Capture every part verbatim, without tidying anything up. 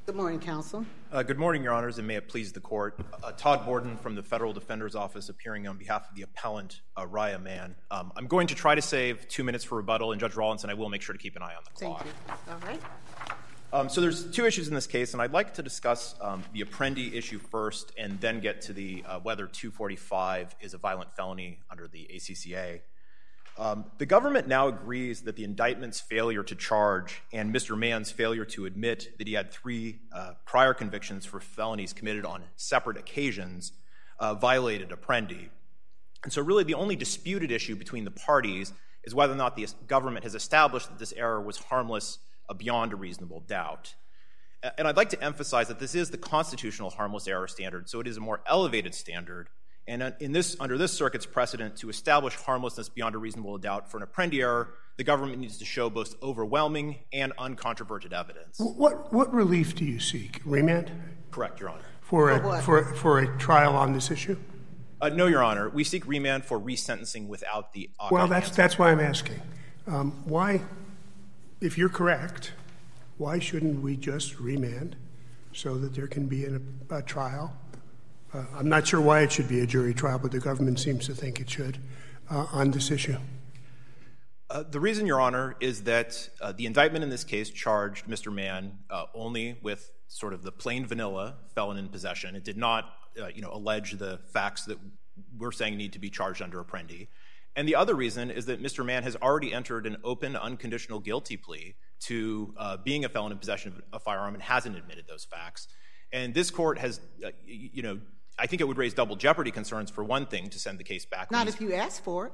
Good morning, counsel. Uh, good morning, Your Honors, and may it please the Court. Uh, Todd Borden from the Federal Defender's Office, appearing on behalf of the appellant, uh, Raya Mann. Um, I'm going to try to save two minutes for rebuttal, and Judge Rawlinson, I will make sure to keep an eye on the clock. Thank you. All right. Um, so there's two issues in this case, and I'd like to discuss um, the Apprendi issue first, and then get to the uh, whether two forty-five is a violent felony under the A C C A. Um, the government now agrees that the indictment's failure to charge and Mister Mann's failure to admit that he had three uh, prior convictions for felonies committed on separate occasions uh, violated Apprendi. And so really the only disputed issue between the parties is whether or not the government has established that this error was harmless uh, beyond a reasonable doubt. And I'd like to emphasize that this is the constitutional harmless error standard, so it is a more elevated standard. And in this, under this circuit's precedent, to establish harmlessness beyond a reasonable doubt for an Apprendi error, the government needs to show both overwhelming and uncontroverted evidence. What what relief do you seek? Remand? Correct, Your Honor. For a, For what? for, for a trial on this issue? Uh, no, Your Honor. We seek remand for resentencing without the Ockeye Well, that's enhancement. that's why I'm asking. Um, why, if you're correct, why shouldn't we just remand so that there can be an, a trial? Uh, I'm not sure why it should be a jury trial, but the government seems to think it should uh, on this issue. Uh, the reason, Your Honor, is that uh, the indictment in this case charged Mister Mann uh, only with sort of the plain vanilla felon in possession. It did not, uh, you know, allege the facts that we're saying need to be charged under Apprendi. And the other reason is that Mister Mann has already entered an open, unconditional guilty plea to uh, being a felon in possession of a firearm and hasn't admitted those facts. And this court has, uh, you know, I think it would raise double jeopardy concerns, for one thing, to send the case back. Not if you ask for it.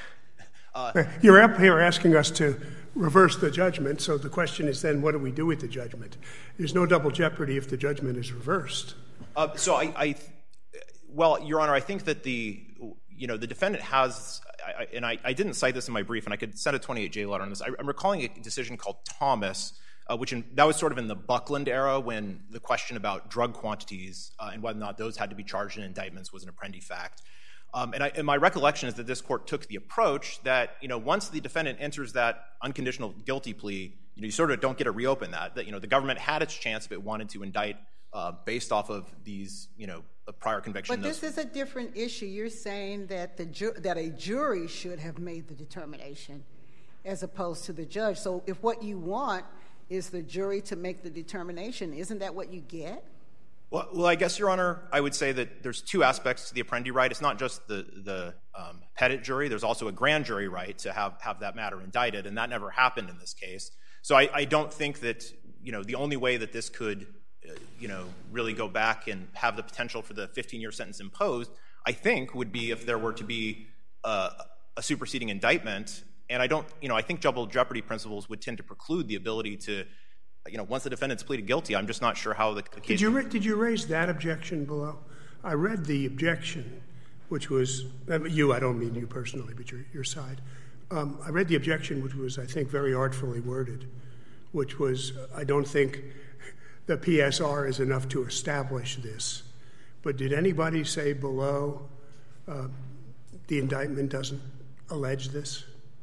uh, You're up here asking us to reverse the judgment, so the question is then what do we do with the judgment? There's no double jeopardy if the judgment is reversed. Uh, so I, I, well, Your Honor, I think that the, you know, the defendant has, I, and I, I didn't cite this in my brief, and I could send a twenty-eight J letter on this. I, I'm recalling a decision called Thomas, Uh, which in, that was sort of in the Buckland era when the question about drug quantities uh, and whether or not those had to be charged in indictments was an Apprendi fact. Um, and, I, and my recollection is that this court took the approach that, you know, once the defendant enters that unconditional guilty plea, you know, you sort of don't get to reopen that. That, you know, the government had its chance if it wanted to indict uh, based off of these, you know, prior convictions. But this is a different issue. You're saying that the ju- that a jury should have made the determination as opposed to the judge. So if what you want is the jury to make the determination, isn't that what you get? Well, well, I guess, Your Honor, I would say that there's two aspects to the Apprendi right. It's not just the, the um, petit jury. There's also a grand jury right to have, have that matter indicted, and that never happened in this case. So I, I don't think that, you know, the only way that this could, uh, you know, really go back and have the potential for the fifteen-year sentence imposed, I think, would be if there were to be uh, a superseding indictment. And I don't, you know, I think double jeopardy principles would tend to preclude the ability to, you know, once the defendant's pleaded guilty, I'm just not sure how the, the case... Did you, did you raise that objection below? I read the objection, which was, you, I don't mean you personally, but your, your side. Um, I read the objection, which was, I think, very artfully worded, which was, I don't think the P S R is enough to establish this. But did anybody say below uh, the indictment doesn't allege this?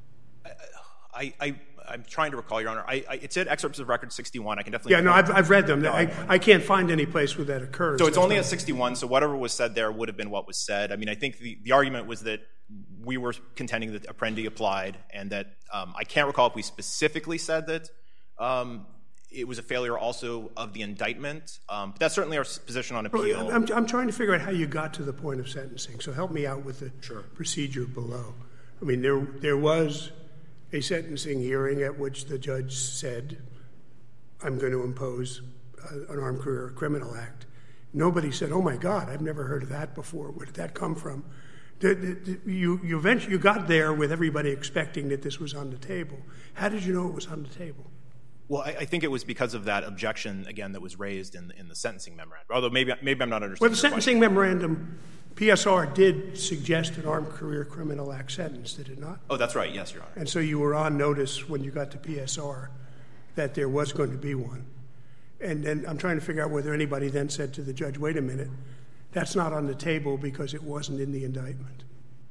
I, I, I'm trying to recall, Your Honor. I, I, it's in excerpts of Record sixty-one. I can definitely... Yeah, no, I've, I've read them. No, I, I can't find any place where that occurs. So it's only at sixty-one, so whatever was said there would have been what was said. I mean, I think the, the argument was that we were contending that Apprendi applied, and that um, I can't recall if we specifically said that um, it was a failure also of the indictment. Um, but that's certainly our position on appeal. I'm, I'm trying to figure out how you got to the point of sentencing, so help me out with the Sure. procedure below. I mean, there there was a sentencing hearing at which the judge said, I'm going to impose uh, an Armed Career Criminal Act. Nobody said, oh, my God, I've never heard of that before. Where did that come from? Did, did, you, you, eventually, you got there with everybody expecting that this was on the table. How did you know it was on the table? Well, I, I think it was because of that objection, again, that was raised in, in the sentencing memorandum. Although maybe, maybe I'm not understanding Well, the your sentencing question. memorandum, P S R did suggest an Armed Career Criminal Act sentence, did it not? Oh, that's right. Yes, Your Honor. And so you were on notice when you got to P S R that there was going to be one. And then I'm trying to figure out whether anybody then said to the judge, wait a minute, that's not on the table because it wasn't in the indictment.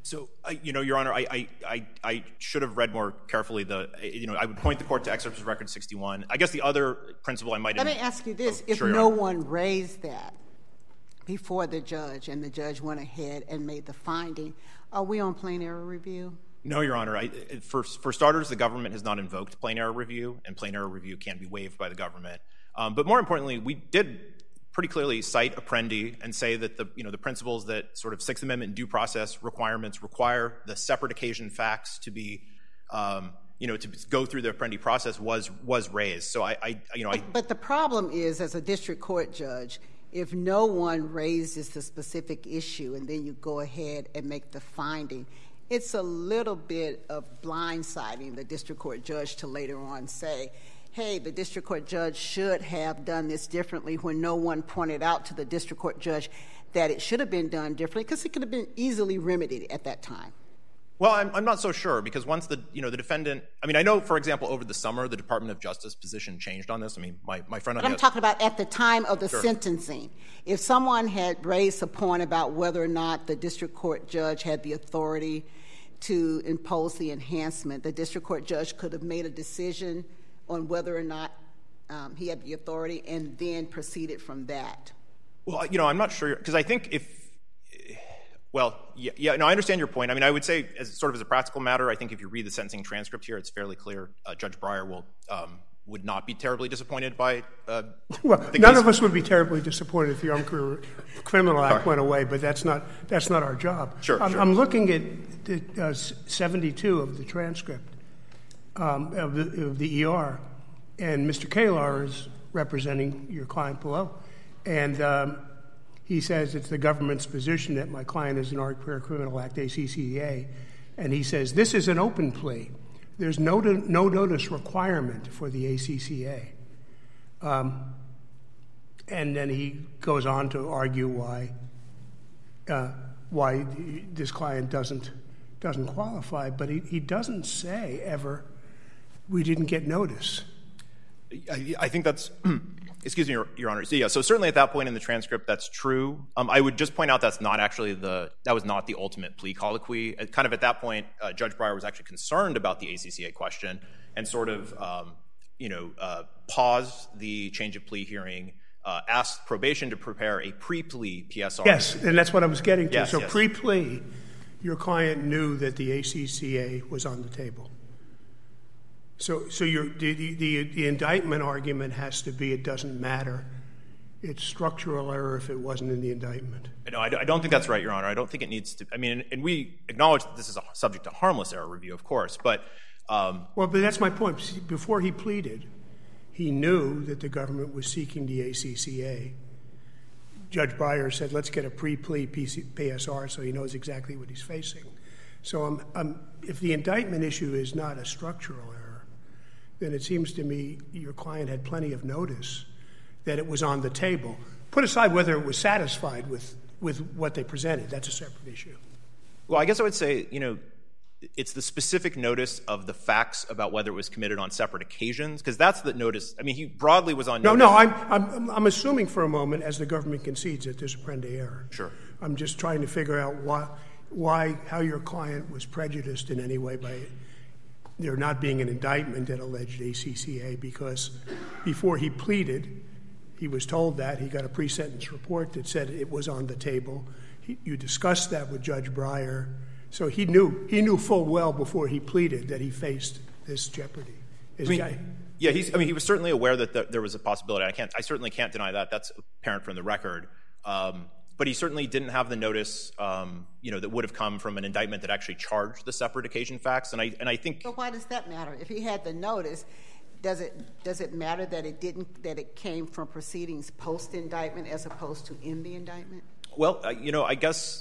So, uh, you know, Your Honor, I, I, I, I should have read more carefully the, you know, I would point the court to excerpts of record sixty-one. I guess the other principle I might Let have... me ask you this. Oh, if sure, no one raised that before the judge and the judge went ahead and made the finding, are we on plain error review? No, Your Honor. I, for, for starters, the government has not invoked plain error review, and plain error review can be waived by the government. Um, but more importantly, we did pretty clearly cite Apprendi and say that the, you know, the principles that sort of Sixth Amendment due process requirements require the separate occasion facts to be, um, you know, to go through the Apprendi process was was raised. So I, I you know, I... But the problem is, as a district court judge, if no one raises the specific issue and then you go ahead and make the finding, it's a little bit of blindsiding the district court judge to later on say, hey, the district court judge should have done this differently, when no one pointed out to the district court judge that it should have been done differently, because it could have been easily remedied at that time. Well, I'm, I'm not so sure, because once the, you know, the defendant, I mean, I know, for example, over the summer, the Department of Justice position changed on this. I mean, my, my friend on But the I'm talking about at the time of the Sure. sentencing. If someone had raised a point about whether or not the district court judge had the authority to impose the enhancement, the district court judge could have made a decision on whether or not um, he had the authority and then proceeded from that. Well, you know, I'm not sure, because I think if, well, yeah, yeah, no, I understand your point. I mean, I would say, as sort of as a practical matter, I think if you read the sentencing transcript here, it's fairly clear uh, Judge Breyer will um, would not be terribly disappointed by uh, well, the none case. of us would be terribly disappointed if the Armed Career Criminal Act went away, but that's not that's not our job. Sure, I'm, sure. I'm looking at the, uh, seventy-two of the transcript um, of, the, of the E R, and Mister Kalar is representing your client below, and um, he says it's the government's position that my client is an Armed Career Criminal Act, A C C A, and he says this is an open plea. There's no, no notice requirement for the A C C A. Um, and then he goes on to argue why uh, why this client doesn't doesn't qualify, but he, he doesn't say ever we didn't get notice. I, I think that's, excuse me, Your, Your Honor. So, yeah, so certainly at that point in the transcript, that's true. Um, I would just point out that's not actually the, that was not the ultimate plea colloquy. Uh, kind of at that point, uh, Judge Breyer was actually concerned about the A C C A question and sort of, um, you know, uh, paused the change of plea hearing, uh, asked probation to prepare a pre-plea P S R. Yes, and that's what I was getting to. Yes, so yes. pre-plea, your client knew that the A C C A was on the table. So, so your, the, the, the indictment argument has to be it doesn't matter. It's structural error if it wasn't in the indictment. No, I, I don't think that's right, Your Honor. I don't think it needs to. I mean, and we acknowledge that this is a subject to harmless error review, of course, but. Um, well, but that's my point. See, before he pleaded, he knew that the government was seeking the A C C A. Judge Breyer said, let's get a pre-plea P S R so he knows exactly what he's facing. So I'm, I'm, if the indictment issue is not a structural error, then it seems to me your client had plenty of notice that it was on the table. Put aside whether it was satisfied with, with what they presented. That's a separate issue. Well, I guess I would say, you know, it's the specific notice of the facts about whether it was committed on separate occasions, because that's the notice. I mean, he broadly was on no, notice. No, I'm, I'm, I'm assuming for a moment, as the government concedes, that there's Apprendi error. Sure. I'm just trying to figure out why, why, how your client was prejudiced in any way by there not being an indictment that alleged A C C A, because before he pleaded, he was told that. He got a pre-sentence report that said it was on the table. He, you discussed that with Judge Breyer. So he knew he knew full well before he pleaded that he faced this jeopardy. Is I mean, guy, yeah, he's, I mean, he was certainly aware that the, there was a possibility. I can't, I certainly can't deny that. That's apparent from the record. Um, but he certainly didn't have the notice, um, you know, that would have come from an indictment that actually charged the separate occasion facts. And I, and I think. But why does that matter? If he had the notice, does it does it matter that it didn't that it came from proceedings post indictment as opposed to in the indictment? Well, uh, you know, I guess.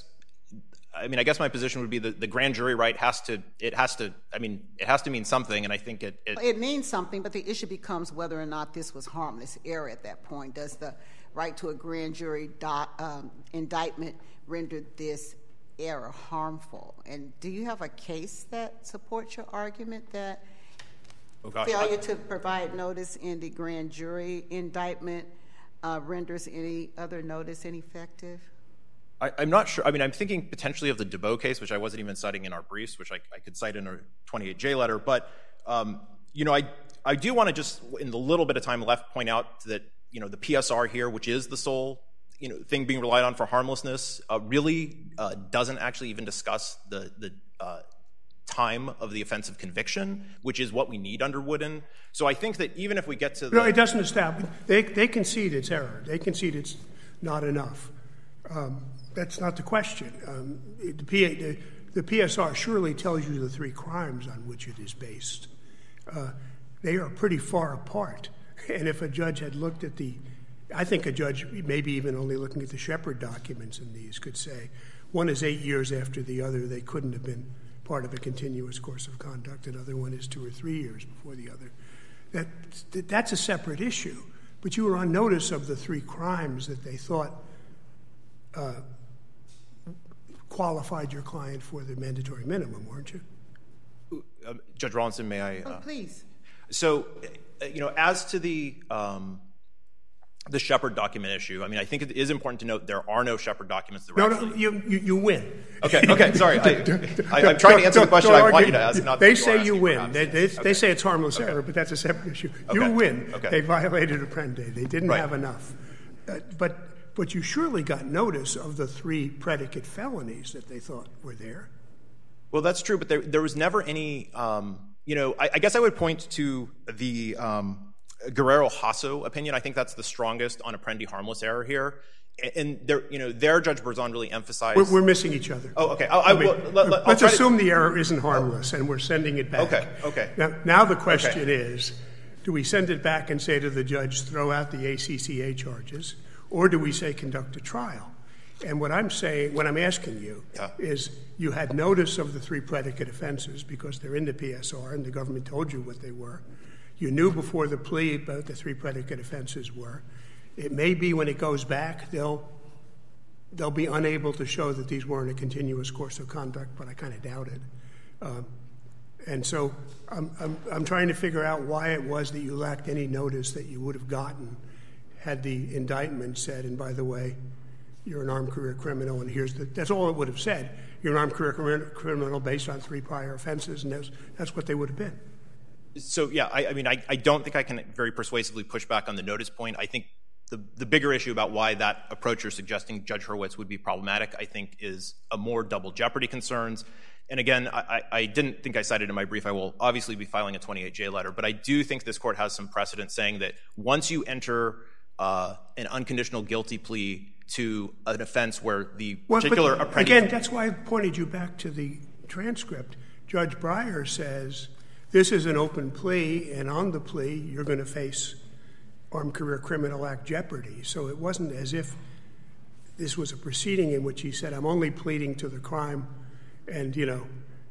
I mean, I guess my position would be that the grand jury right has to, it has to, I mean, it has to mean something, and I think it... It, it means something, but the issue becomes whether or not this was harmless error at that point. Does the right to a grand jury do, um, indictment render this error harmful? And do you have a case that supports your argument that oh gosh, failure I, to provide notice in the grand jury indictment uh, renders any other notice ineffective? I, I'm not sure. I mean, I'm thinking potentially of the DeBow case, which I wasn't even citing in our briefs, which I, I could cite in a twenty-eight J letter. But, um, you know, I, I do want to just, in the little bit of time left, point out that, you know, the P S R here, which is the sole, you know, thing being relied on for harmlessness, uh, really uh, doesn't actually even discuss the, the uh, time of the offense of conviction, which is what we need under Wooden. So I think that even if we get to the... No, it doesn't establish. They, they concede it's error. They concede it's not enough. Um, that's not the question. Um, the, P, the, the P S R surely tells you the three crimes on which it is based. Uh, they are pretty far apart. And if a judge had looked at the... I think a judge, maybe even only looking at the Shepard documents in these, could say one is eight years after the other. They couldn't have been part of a continuous course of conduct. Another one is two or three years before the other. That, that's a separate issue. But you were on notice of the three crimes that they thought uh, qualified your client for the mandatory minimum, weren't you? Uh, Judge Rawlinson, may I? Uh, oh, please. So, uh, you know, as to the um, the Shepard document issue, I mean, I think it is important to note there are no Shepard documents that were no, actually... No, you, you, you win. Okay, okay, sorry. I, I, I'm trying to answer the question I want you to ask. Not they the say you win. They, they, okay. they say it's harmless okay. error, but that's a separate issue. Okay. You win. Okay. They violated Apprendi. They didn't right. have enough. Uh, but, but you surely got notice of the three predicate felonies that they thought were there. Well, that's true, but there, there was never any... Um, you know, I, I guess I would point to the... Um, Guerrero-Hasso opinion. I think that's the strongest on Apprendi harmless error here. And there, you know, there Judge Berzon really emphasized... We're, we're missing each other. Oh, okay. I, I, I mean, well, let, let, let's assume to... the error isn't harmless oh. and we're sending it back. Okay, okay. Now, now the question okay. is, do we send it back and say to the judge, throw out the A C C A charges, or do we say conduct a trial? And what I'm saying, what I'm asking you yeah. is you had notice of the three predicate offenses because they're in the P S R and the government told you what they were. You knew before the plea about the three predicate offenses were. It may be when it goes back, they'll they'll be unable to show that these weren't a continuous course of conduct, but I kind of doubt it. Um, and so I'm, I'm, I'm trying to figure out why it was that you lacked any notice that you would have gotten had the indictment said, and by the way, you're an armed career criminal, and here's the, that's all it would have said. You're an armed career criminal based on three prior offenses, and that's, that's what they would have been. So, yeah, I, I mean, I, I don't think I can very persuasively push back on the notice point. I think the, the bigger issue about why that approach you're suggesting, Judge Hurwitz, would be problematic, I think, is a more double jeopardy concerns. And again, I, I didn't think I cited in my brief. I will obviously be filing a twenty-eight J letter, but I do think this court has some precedent saying that once you enter uh, an unconditional guilty plea to an offense where the well, particular but apprentice... Again, that's why I pointed you back to the transcript. Judge Breyer says... This is an open plea, and on the plea, you're going to face Armed Career Criminal Act jeopardy. So it wasn't as if this was a proceeding in which he said, I'm only pleading to the crime, and, you know,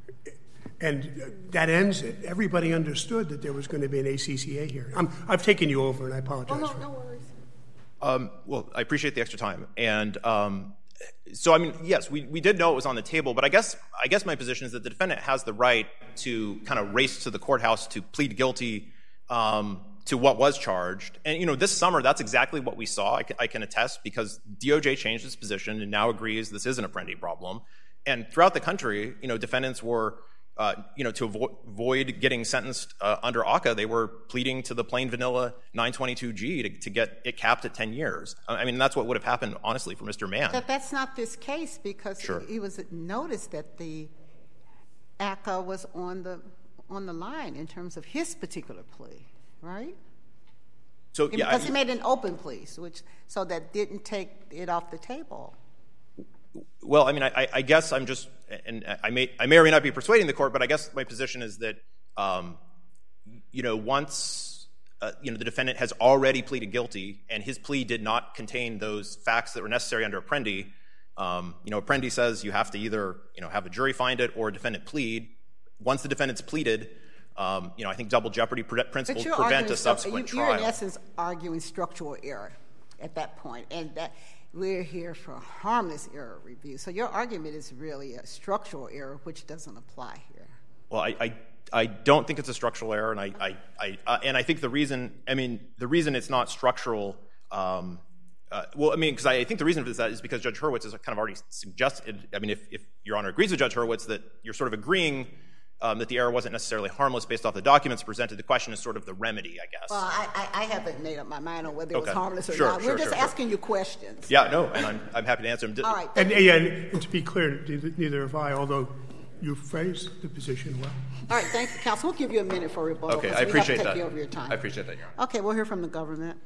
and that ends it. Everybody understood that there was going to be an A C C A hearing. I'm, I've taken you over, and I apologize. Oh, no, for no worries. Um, well, I appreciate the extra time. And um, so, I mean, yes, we, we did know it was on the table, but I guess I guess my position is that the defendant has the right to kind of race to the courthouse to plead guilty um, to what was charged. And, you know, this summer, that's exactly what we saw. I can, I can attest because D O J changed its position and now agrees this is an Apprendi problem. And throughout the country, you know, defendants were, uh, you know, to avo- avoid getting sentenced uh, under A C A, they were pleading to the plain vanilla nine twenty-two G to, to get it capped at ten years. I mean, that's what would have happened, honestly, for Mister Mann. But that's not this case because Sure. he was noticed that the A C A was on the on the line in terms of his particular plea, right? So yeah, because I, he made an open plea, which so that didn't take it off the table. Well, I mean, I, I guess I'm just, and I may, I may or may not be persuading the court, but I guess my position is that, um, you know, once, uh, you know, the defendant has already pleaded guilty and his plea did not contain those facts that were necessary under Apprendi, um, you know, Apprendi says you have to either, you know, have a jury find it or a defendant plead. Once the defendant's pleaded, um, you know, I think double jeopardy pre- principles prevent a subsequent you, you're trial. You're in essence arguing structural error at that point, and that we're here for a harmless error review. So your argument is really a structural error, which doesn't apply here. Well, I, I, I don't think it's a structural error, and I, I, I uh, and I think the reason, I mean, the reason it's not structural um, Uh, well, I mean, because I, I think the reason for this is because Judge Hurwitz has kind of already suggested, I mean, if, if Your Honor agrees with Judge Hurwitz that you're sort of agreeing um, that the error wasn't necessarily harmless based off the documents presented, the question is sort of the remedy, I guess. Well, I, I, I haven't made up my mind on whether it okay. was harmless or sure, not. Sure, We're just sure, asking sure. you questions. Yeah, no, and I'm, I'm happy to answer them. All right. And, and, and to be clear, neither have I, although you phrased the position well. All right, thank you, counsel. We'll give you a minute for rebuttal. Okay, we I appreciate have to take that. You over your time. I appreciate that, Your Honor. Okay, we'll hear from the government.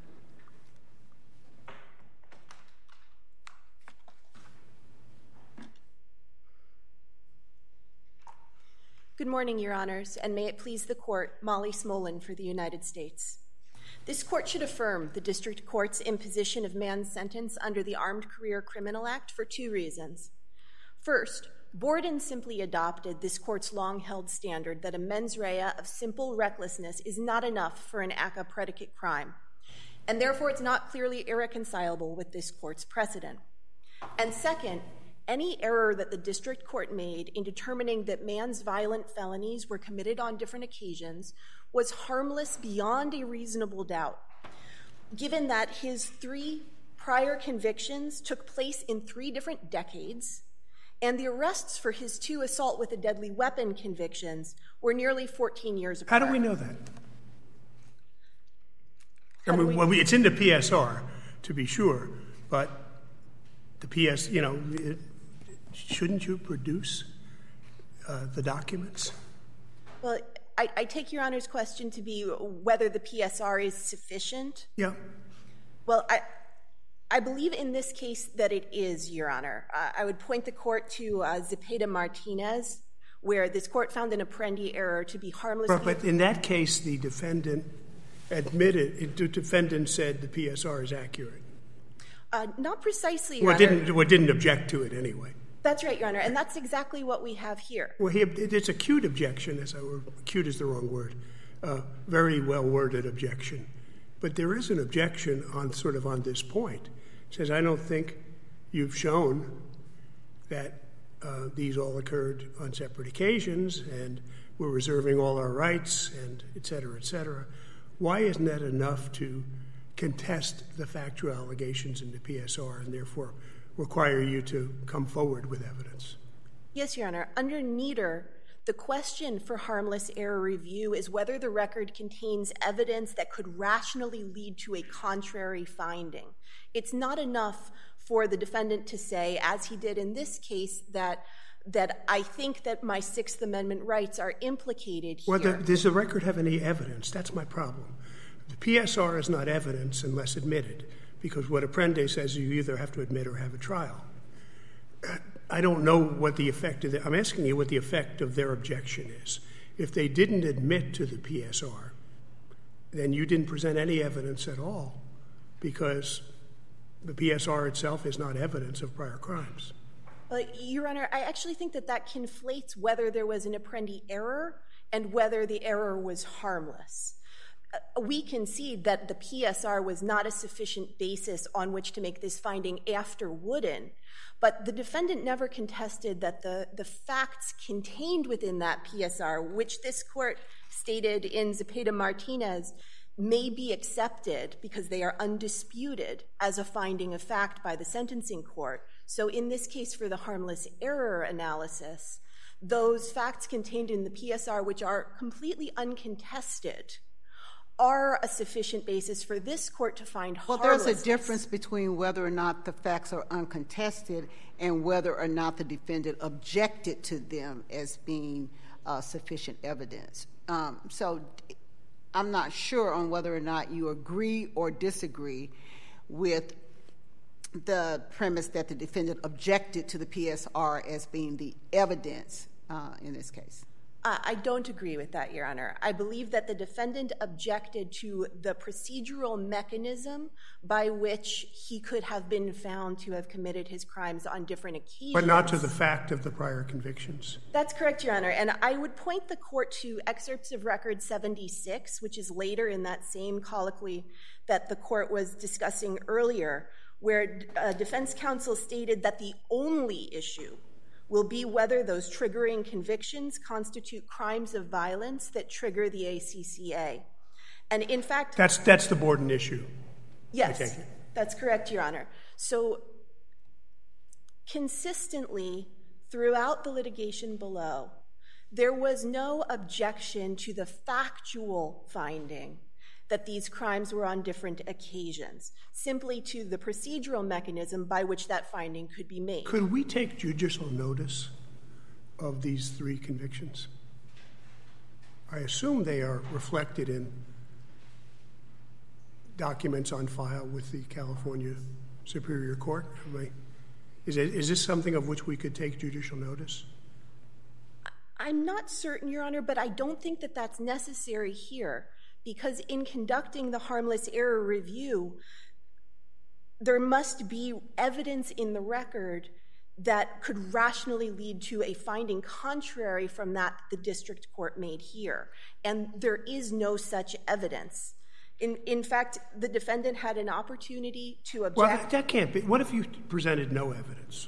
Good morning, Your Honors, and may it please the Court, Molly Smolin for the United States. This Court should affirm the District Court's imposition of man's sentence under the Armed Career Criminal Act for two reasons. First, Borden simply adopted this Court's long-held standard that a mens rea of simple recklessness is not enough for an A C C A predicate crime, and therefore it's not clearly irreconcilable with this Court's precedent. And second, any error that the District Court made in determining that man's violent felonies were committed on different occasions was harmless beyond a reasonable doubt, given that his three prior convictions took place in three different decades, and the arrests for his two assault with a deadly weapon convictions were nearly fourteen years apart. How do we know that? How I mean, we, well, we, it's in the P S R, to be sure, but the P S, you know, it, shouldn't you produce uh, the documents? Well, I, I take Your Honor's question to be whether the P S R is sufficient. Yeah. Well, I, I believe in this case that it is, Your Honor. Uh, I would point the Court to uh, Zepeda-Martinez, where this Court found an Apprendi error to be harmless. But, but in that case, the defendant admitted, the defendant said the P S R is accurate. Uh, not precisely, Your well, Honor. Didn't, well, didn't object to it anyway. That's right, Your Honor, and that's exactly what we have here. Well, he, it's a cute objection, as I were, cute is the wrong word, uh, very well-worded objection. But there is an objection on sort of on this point. It says, I don't think you've shown that uh, these all occurred on separate occasions, and we're reserving all our rights, and et cetera, et cetera. Why isn't that enough to contest the factual allegations in the P S R and therefore require you to come forward with evidence? Yes, Your Honor. Under Nieder, the question for harmless error review is whether the record contains evidence that could rationally lead to a contrary finding. It's not enough for the defendant to say, as he did in this case, that that I think that my Sixth Amendment rights are implicated here. Well, the, does the record have any evidence? That's my problem. The P S R is not evidence unless admitted, because what Apprendi says, you either have to admit or have a trial. I don't know what the effect of the, I'm asking you what the effect of their objection is. If they didn't admit to the P S R, then you didn't present any evidence at all, because the P S R itself is not evidence of prior crimes. Uh, Your Honor, I actually think that that conflates whether there was an Apprendi error and whether the error was harmless. Uh, we concede that the P S R was not a sufficient basis on which to make this finding after Wooden, but the defendant never contested that the, the facts contained within that P S R, which this Court stated in Zepeda-Martinez, may be accepted because they are undisputed as a finding of fact by the sentencing court. So in this case, for the harmless error analysis, those facts contained in the P S R, which are completely uncontested, are a sufficient basis for this Court to find harmlessness. Well, there's a difference between whether or not the facts are uncontested and whether or not the defendant objected to them as being uh, sufficient evidence. Um, so I'm not sure on whether or not you agree or disagree with the premise that the defendant objected to the P S R as being the evidence uh, in this case. Uh, I don't agree with that, Your Honor. I believe that the defendant objected to the procedural mechanism by which he could have been found to have committed his crimes on different occasions. But not to the fact of the prior convictions. That's correct, Your Honor. And I would point the Court to excerpts of Record seventy-six, which is later in that same colloquy that the Court was discussing earlier, where uh, defense counsel stated that the only issue will be whether those triggering convictions constitute crimes of violence that trigger the A C C A. And in fact— That's that's the Borden issue. Yes. I take it. That's correct, Your Honor. So consistently throughout the litigation below, there was no objection to the factual finding that these crimes were on different occasions, simply to the procedural mechanism by which that finding could be made. Could we take judicial notice of these three convictions? I assume they are reflected in documents on file with the California Superior Court. Am I, is, it, is this something of which we could take judicial notice? I'm not certain, Your Honor, but I don't think that that's necessary here, because in conducting the harmless error review, there must be evidence in the record that could rationally lead to a finding contrary from that the district court made here. And there is no such evidence. In, in fact, the defendant had an opportunity to object. Well, that, that can't be. What if you presented no evidence?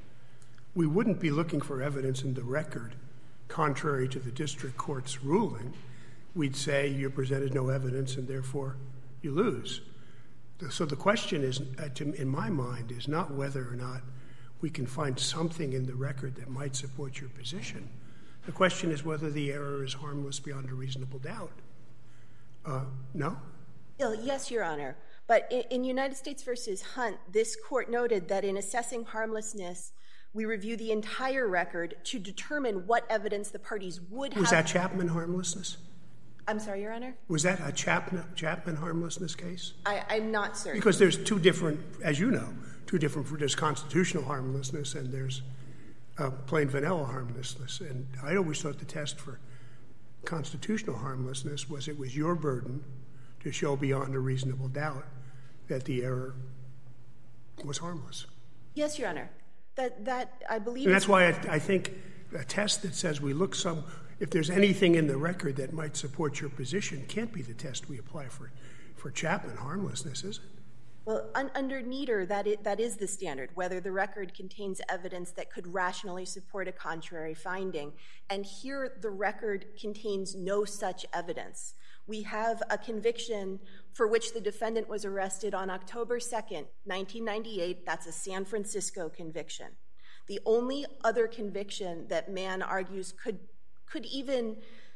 We wouldn't be looking for evidence in the record contrary to the district court's ruling. We'd say you presented no evidence and therefore you lose. So the question is, uh, to, in my mind, is not whether or not we can find something in the record that might support your position. The question is whether the error is harmless beyond a reasonable doubt. Uh, no? Yes, Your Honor. But in, in United States versus Hunt, this court noted that in assessing harmlessness, we review the entire record to determine what evidence the parties would have. Was that Chapman harmlessness? I'm sorry, Your Honor? Was that a Chapman, Chapman harmlessness case? I, I'm not certain. Because there's two different, as you know, two different, there's constitutional harmlessness and there's uh, plain vanilla harmlessness. And I always thought the test for constitutional harmlessness was it was your burden to show beyond a reasonable doubt that the error was harmless. Yes, Your Honor. That, that I believe... And that's why I, I think a test that says we look some... If there's anything in the record that might support your position, can't be the test we apply for, for Chapman harmlessness, is it? Well, un- under Nieder, that is, that is the standard, whether the record contains evidence that could rationally support a contrary finding. And here, the record contains no such evidence. We have a conviction for which the defendant was arrested on October second, nineteen ninety-eight. That's a San Francisco conviction. The only other conviction that Mann argues could could even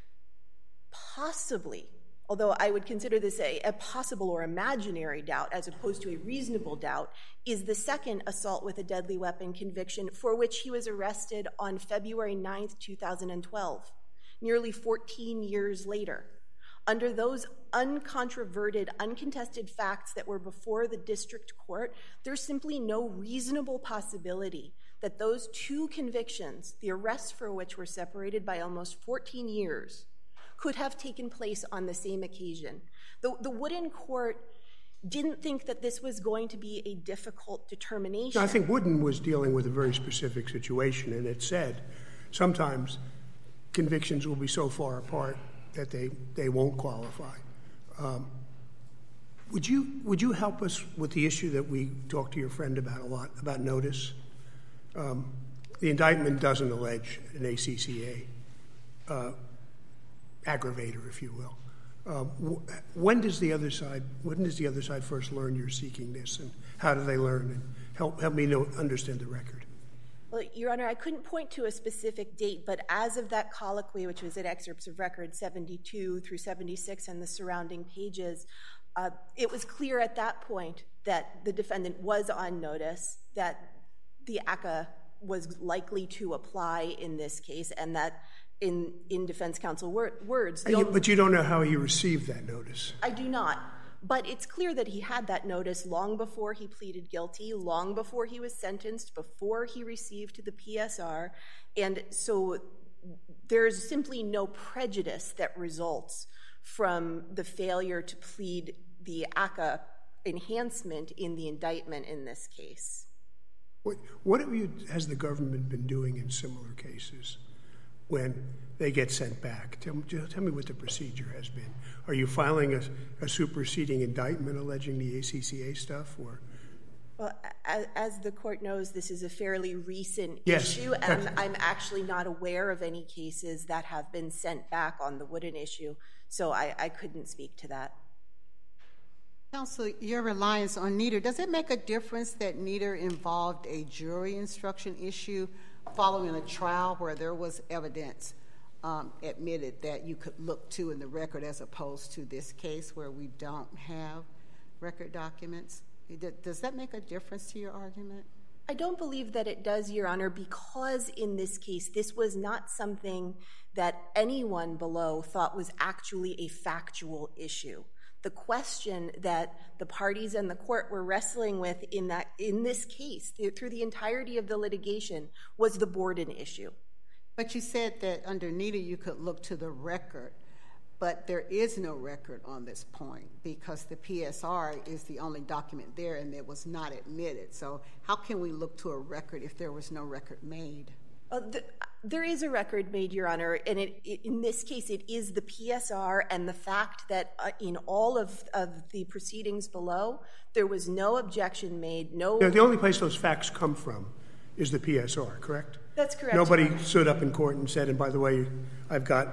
possibly, although I would consider this a, a possible or imaginary doubt as opposed to a reasonable doubt, is the second assault with a deadly weapon conviction for which he was arrested on February ninth, two thousand twelve, nearly fourteen years later. Under those uncontroverted, uncontested facts that were before the district court, there's simply no reasonable possibility that those two convictions, the arrests for which were separated by almost fourteen years, could have taken place on the same occasion. The, the Wooden court didn't think that this was going to be a difficult determination. No, I think Wooden was dealing with a very specific situation, and it said sometimes convictions will be so far apart that they, they won't qualify. Um, would you would you help us with the issue that we talked to your friend about a lot, about notice? Um, the indictment doesn't allege an A C C A uh, aggravator, if you will. Uh, w- when does the other side? When does the other side first learn you're seeking this, and how do they learn? And help help me know, understand the record. Well, Your Honor, I couldn't point to a specific date, but as of that colloquy, which was at excerpts of record seventy-two through seventy-six and the surrounding pages, uh, it was clear at that point that the defendant was on notice, that the A C A was likely to apply in this case, and that in, in defense counsel wor- words... You, but you don't know how he received that notice. I do not. But it's clear that he had that notice long before he pleaded guilty, long before he was sentenced, before he received the P S R. And so there's simply no prejudice that results from the failure to plead the A C A enhancement in the indictment in this case. What, what have you, has the government been doing in similar cases when they get sent back? Tell, tell me what the procedure has been. Are you filing a, a superseding indictment alleging the A C C A stuff, or? Well, as, as the court knows, this is a fairly recent yes. issue, and I'm actually not aware of any cases that have been sent back on the Wooden issue, so I, I couldn't speak to that. Counsel, your reliance on Nieder, does it make a difference that Nieder involved a jury instruction issue following a trial where there was evidence um, admitted that you could look to in the record as opposed to this case where we don't have record documents? Does that make a difference to your argument? I don't believe that it does, Your Honor, because in this case, this was not something that anyone below thought was actually a factual issue. The question that the parties and the court were wrestling with in that in this case, through the entirety of the litigation, was the Borden issue. But you said that under Nieder you could look to the record, but there is no record on this point because the P S R is the only document there and it was not admitted. So how can we look to a record if there was no record made? Uh, the, there is a record made, Your Honor, and it, it, in this case it is the P S R and the fact that uh, in all of, of the proceedings below, there was no objection made, no... The only place those facts come from is the P S R, correct? That's correct. Nobody stood up in court and said, and by the way, I've got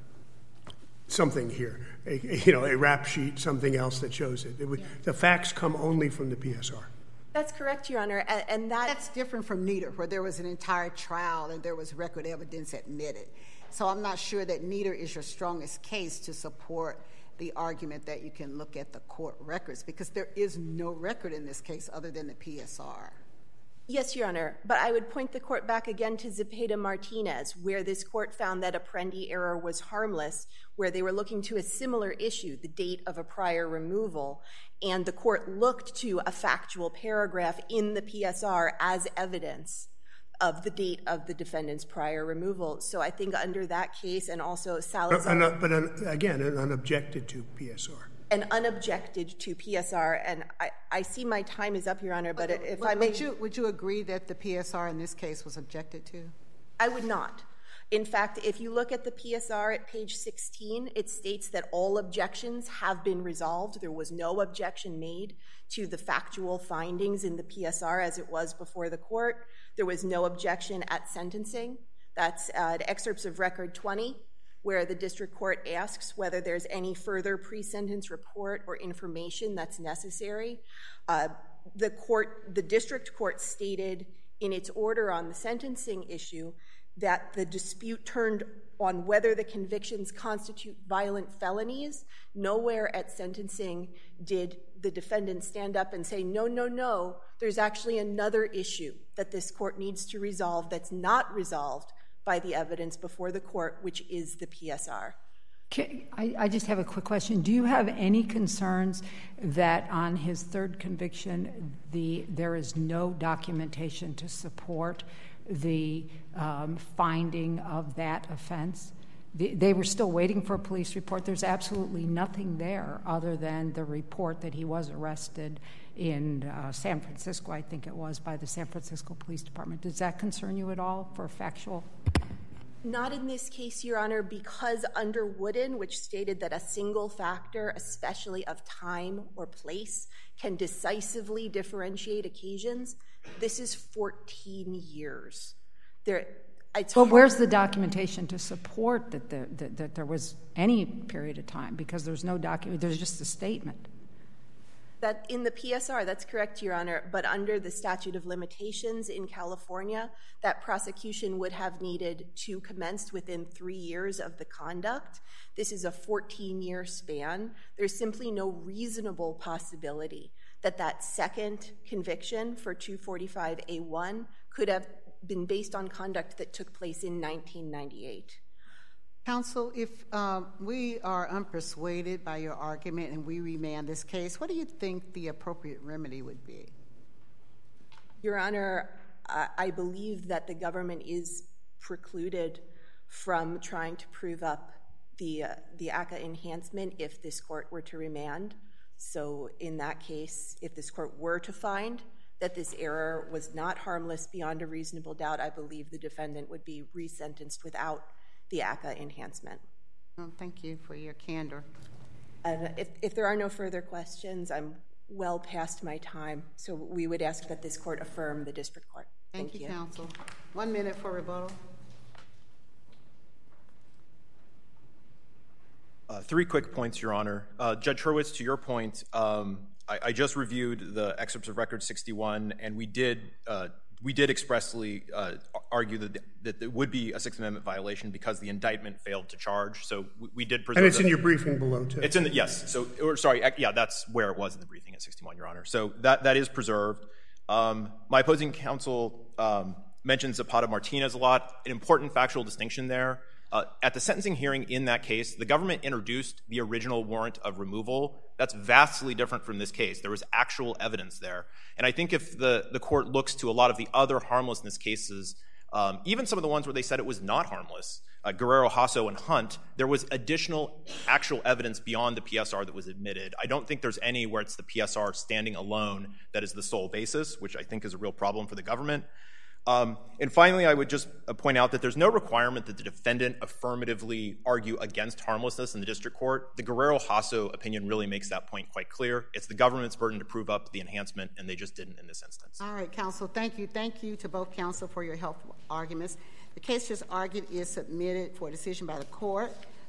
something here, a, you know, a rap sheet, something else that shows it. it would, yeah. The facts come only from the P S R. That's correct, Your Honor, and, and that... That's different from Nieder, where there was an entire trial and there was record evidence admitted. So I'm not sure that Nieder is your strongest case to support the argument that you can look at the court records, because there is no record in this case other than the P S R. Yes, Your Honor, but I would point the court back again to Zepeda-Martinez, where this court found that Apprendi error was harmless, where they were looking to a similar issue, the date of a prior removal, and the court looked to a factual paragraph in the P S R as evidence of the date of the defendant's prior removal. So I think under that case, and also Salazar... But, but uh, again, an unobjected to P S R. And unobjected to P S R, and I, I see my time is up, Your Honor, but if but I may... Would you, would you agree that the P S R in this case was objected to? I would not. In fact, if you look at the P S R at page sixteen, it states that all objections have been resolved. There was no objection made to the factual findings in the P S R as it was before the court. There was no objection at sentencing. That's uh, excerpts of record twenty, where the district court asks whether there's any further pre-sentence report or information that's necessary. Uh, the court, the district court stated in its order on the sentencing issue that the dispute turned on whether the convictions constitute violent felonies. Nowhere at sentencing did the defendant stand up and say, no, no, no, there's actually another issue that this court needs to resolve that's not resolved by the evidence before the court, which is the P S R. Okay, I, I just have a quick question. Do you have any concerns that on his third conviction, the there is no documentation to support the um, finding of that offense? The, they were still waiting for a police report. There's absolutely nothing there other than the report that he was arrested in uh, San Francisco, I think it was, by the San Francisco Police Department. Does that concern you at all for factual? Not in this case, Your Honor, because under Wooden, which stated that a single factor, especially of time or place, can decisively differentiate occasions, this is fourteen years. There, it's but where's the documentation to support that, the, that, that there was any period of time? Because there's no document, there's just a statement. That in the P S R, that's correct, Your Honor, but under the statute of limitations in California, that prosecution would have needed to commence within three years of the conduct. This is a fourteen-year span. There's simply no reasonable possibility that that second conviction for two forty-five A one could have been based on conduct that took place in nineteen ninety-eight. Counsel, if um, we are unpersuaded by your argument and we remand this case, what do you think the appropriate remedy would be? Your Honor, uh, I believe that the government is precluded from trying to prove up the, uh, the A C C A enhancement if this court were to remand. So in that case, if this court were to find that this error was not harmless beyond a reasonable doubt, I believe the defendant would be resentenced without the A C C A enhancement. Well, thank you for your candor. And if, if there are no further questions, I'm well past my time, so we would ask that this court affirm the district court. Thank, Thank you, you, counsel. One minute for rebuttal. Uh, three quick points, Your Honor. Uh, Judge Hurwitz, to your point, um, I, I just reviewed the excerpts of Record sixty-one, and we did uh, we did expressly uh, argue that that there would be a Sixth Amendment violation because the indictment failed to charge. So we, we did preserve. And it's the, in your briefing below too. It's in the yes. So or sorry, yeah, that's where it was in the briefing at sixty-one, Your Honor. So that that is preserved. Um, my opposing counsel um, mentions Zapata Martinez a lot. An important factual distinction there. Uh, at the sentencing hearing in that case, the government introduced the original warrant of removal. That's vastly different from this case. There was actual evidence there. And I think if the, the court looks to a lot of the other harmlessness cases, um, even some of the ones where they said it was not harmless, uh, Guerrero, Hasso, and Hunt, there was additional actual evidence beyond the P S R that was admitted. I don't think there's any where it's the P S R standing alone that is the sole basis, which I think is a real problem for the government. Um, and finally, I would just uh, point out that there's no requirement that the defendant affirmatively argue against harmlessness in the district court. The Guerrero-Hasso opinion really makes that point quite clear. It's the government's burden to prove up the enhancement, and they just didn't in this instance. All right, counsel, thank you. Thank you to both counsel for your helpful arguments. The case just argued is submitted for decision by the court.